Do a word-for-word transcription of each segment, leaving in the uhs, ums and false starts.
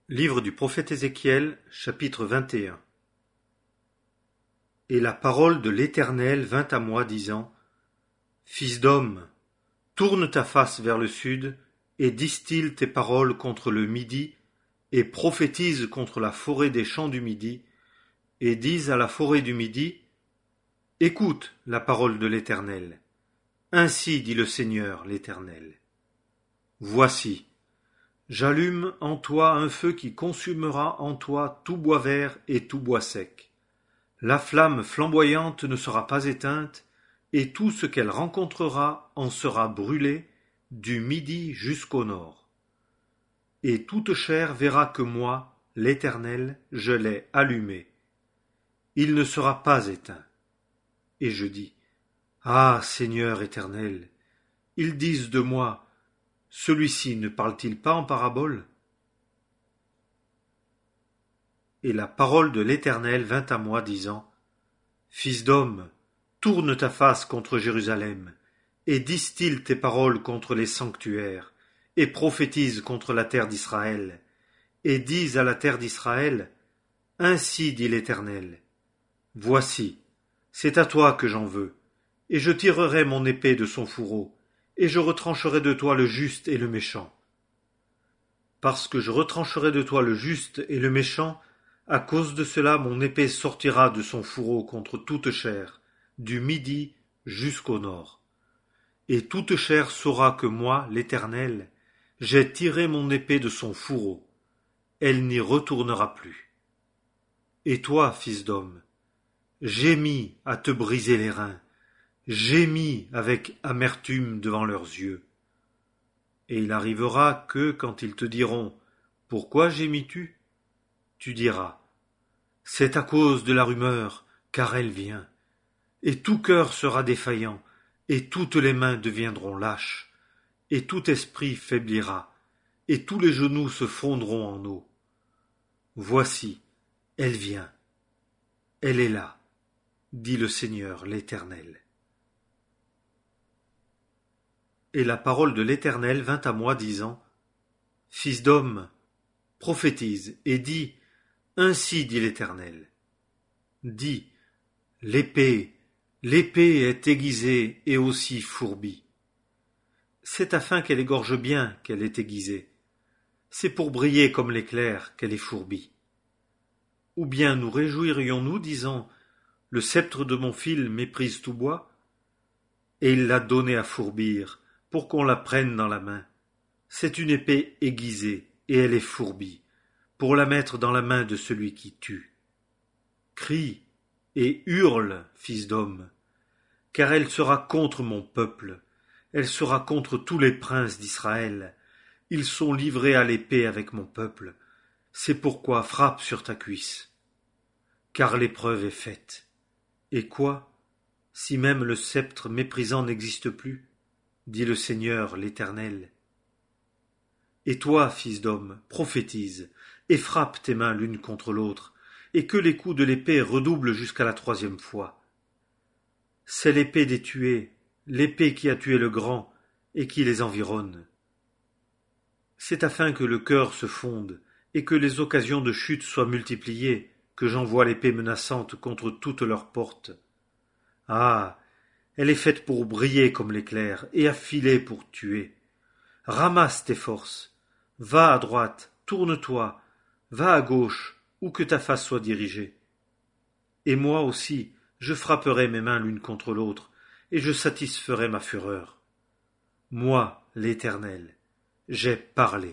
Livre du prophète Ézéchiel, chapitre vingt et un. Et la parole de l'Éternel vint à moi, disant: Fils d'homme, tourne ta face vers le sud, et distille tes paroles contre le Midi, et prophétise contre la forêt des champs du Midi, et dis à la forêt du Midi: Écoute la parole de l'Éternel. Ainsi dit le Seigneur l'Éternel. Voici, j'allume en toi un feu qui consumera en toi tout bois vert et tout bois sec. La flamme flamboyante ne sera pas éteinte, et tout ce qu'elle rencontrera en sera brûlé, du midi jusqu'au nord. Et toute chair verra que moi, l'Éternel, je l'ai allumé. Il ne sera pas éteint. Et je dis: Ah, Seigneur éternel, ils disent de moi: celui-ci ne parle-t-il pas en parabole? Et la parole de l'Éternel vint à moi, disant: Fils d'homme, tourne ta face contre Jérusalem, et distille tes paroles contre les sanctuaires, et prophétise contre la terre d'Israël, et dis à la terre d'Israël: Ainsi dit l'Éternel, voici, c'est à toi que j'en veux, et je tirerai mon épée de son fourreau, et je retrancherai de toi le juste et le méchant. Parce que je retrancherai de toi le juste et le méchant, à cause de cela mon épée sortira de son fourreau contre toute chair, du midi jusqu'au nord. Et toute chair saura que moi, l'Éternel, j'ai tiré mon épée de son fourreau. Elle n'y retournera plus. Et toi, fils d'homme, gémis à te briser les reins, gémis avec amertume devant leurs yeux. Et il arrivera que, quand ils te diront: Pourquoi gémis-tu? Tu diras: C'est à cause de la rumeur, car elle vient. Et tout cœur sera défaillant, et toutes les mains deviendront lâches, et tout esprit faiblira, et tous les genoux se fondront en eau. Voici, elle vient. Elle est là, dit le Seigneur l'Éternel. Et la parole de l'Éternel vint à moi, disant: Fils d'homme, prophétise, et dis: Ainsi dit l'Éternel. Dis: L'épée, l'épée est aiguisée et aussi fourbie. C'est afin qu'elle égorge bien qu'elle est aiguisée. C'est pour briller comme l'éclair qu'elle est fourbie. Ou bien nous réjouirions-nous, disant: Le sceptre de mon fil méprise tout bois? Et il l'a donné à fourbir, pour qu'on la prenne dans la main. C'est une épée aiguisée, et elle est fourbie, pour la mettre dans la main de celui qui tue. Crie et hurle, fils d'homme, car elle sera contre mon peuple, elle sera contre tous les princes d'Israël. Ils sont livrés à l'épée avec mon peuple. C'est pourquoi frappe sur ta cuisse. Car l'épreuve est faite. Et quoi, si même le sceptre méprisant n'existe plus? Dit le Seigneur l'Éternel. Et toi, fils d'homme, prophétise, et frappe tes mains l'une contre l'autre, et que les coups de l'épée redoublent jusqu'à la troisième fois. C'est l'épée des tués, l'épée qui a tué le grand, et qui les environne. C'est afin que le cœur se fonde, et que les occasions de chute soient multipliées, que j'envoie l'épée menaçante contre toutes leurs portes. Ah! Elle est faite pour briller comme l'éclair, et affilée pour tuer. Ramasse tes forces, va à droite, tourne-toi, va à gauche, où que ta face soit dirigée. Et moi aussi, je frapperai mes mains l'une contre l'autre, et je satisferai ma fureur. Moi, l'Éternel, j'ai parlé.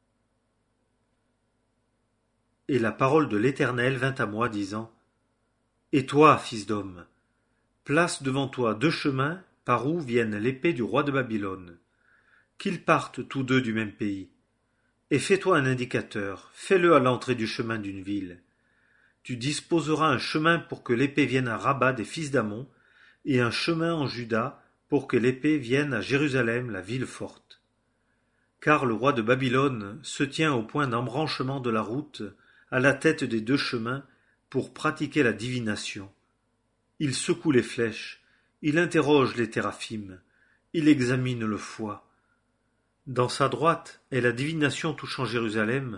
Et la parole de l'Éternel vint à moi, disant: Et toi, fils d'homme, place devant toi deux chemins par où viennent l'épée du roi de Babylone, qu'ils partent tous deux du même pays. Et fais-toi un indicateur, fais-le à l'entrée du chemin d'une ville. Tu disposeras un chemin pour que l'épée vienne à Rabat des fils d'Ammon, et un chemin en Juda pour que l'épée vienne à Jérusalem, la ville forte. Car le roi de Babylone se tient au point d'embranchement de la route, à la tête des deux chemins, pour pratiquer la divination. Il secoue les flèches, il interroge les téraphim, il examine le foie. Dans sa droite est la divination touchant Jérusalem,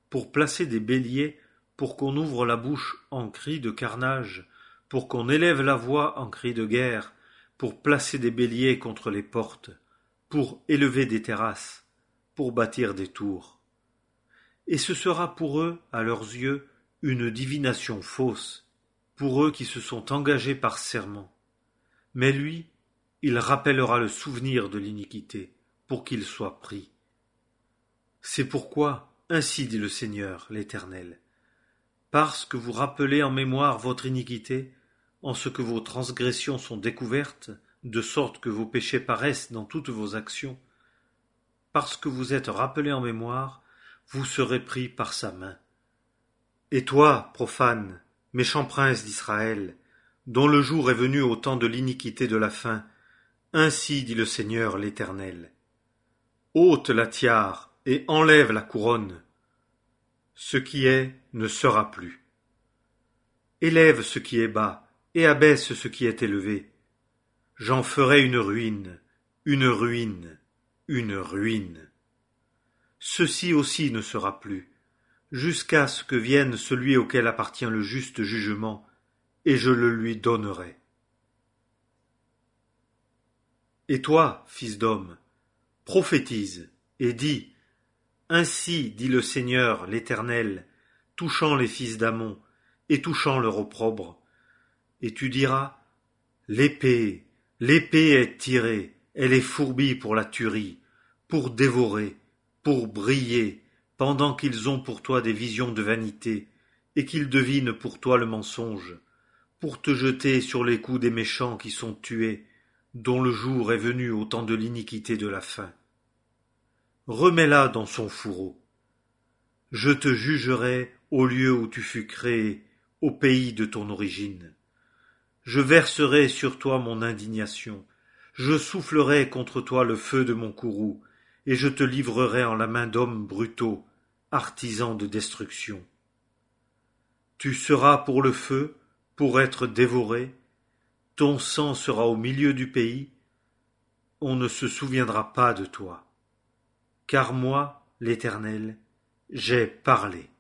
pour placer des béliers, pour qu'on ouvre la bouche en cri de carnage, pour qu'on élève la voix en cri de guerre, pour placer des béliers contre les portes, pour élever des terrasses, pour bâtir des tours. Et ce sera pour eux, à leurs yeux, une divination fausse, pour eux qui se sont engagés par serment. Mais lui, il rappellera le souvenir de l'iniquité, pour qu'il soit pris. C'est pourquoi, ainsi dit le Seigneur, l'Éternel, parce que vous rappelez en mémoire votre iniquité, en ce que vos transgressions sont découvertes, de sorte que vos péchés paraissent dans toutes vos actions, parce que vous êtes rappelés en mémoire, vous serez pris par sa main. Et toi, profane, méchant prince d'Israël, dont le jour est venu au temps de l'iniquité de la faim, ainsi dit le Seigneur l'Éternel. Ôte la tiare et enlève la couronne. Ce qui est ne sera plus. Élève ce qui est bas et abaisse ce qui est élevé. J'en ferai une ruine, une ruine, une ruine. Ceci aussi ne sera plus, jusqu'à ce que vienne celui auquel appartient le juste jugement, et je le lui donnerai. Et toi, fils d'homme, prophétise et dis, ainsi dit le Seigneur l'Éternel, touchant les fils d'Ammon et touchant leur opprobre. Et tu diras, l'épée, l'épée est tirée, elle est fourbie pour la tuerie, pour dévorer, pour briller, pendant qu'ils ont pour toi des visions de vanité, et qu'ils devinent pour toi le mensonge, pour te jeter sur les coups des méchants qui sont tués, dont le jour est venu au temps de l'iniquité de la faim. Remets-la dans son fourreau. Je te jugerai au lieu où tu fus créé, au pays de ton origine. Je verserai sur toi mon indignation, je soufflerai contre toi le feu de mon courroux, et je te livrerai en la main d'hommes brutaux, artisans de destruction. Tu seras pour le feu, pour être dévoré, ton sang sera au milieu du pays, on ne se souviendra pas de toi. Car moi, l'Éternel, j'ai parlé.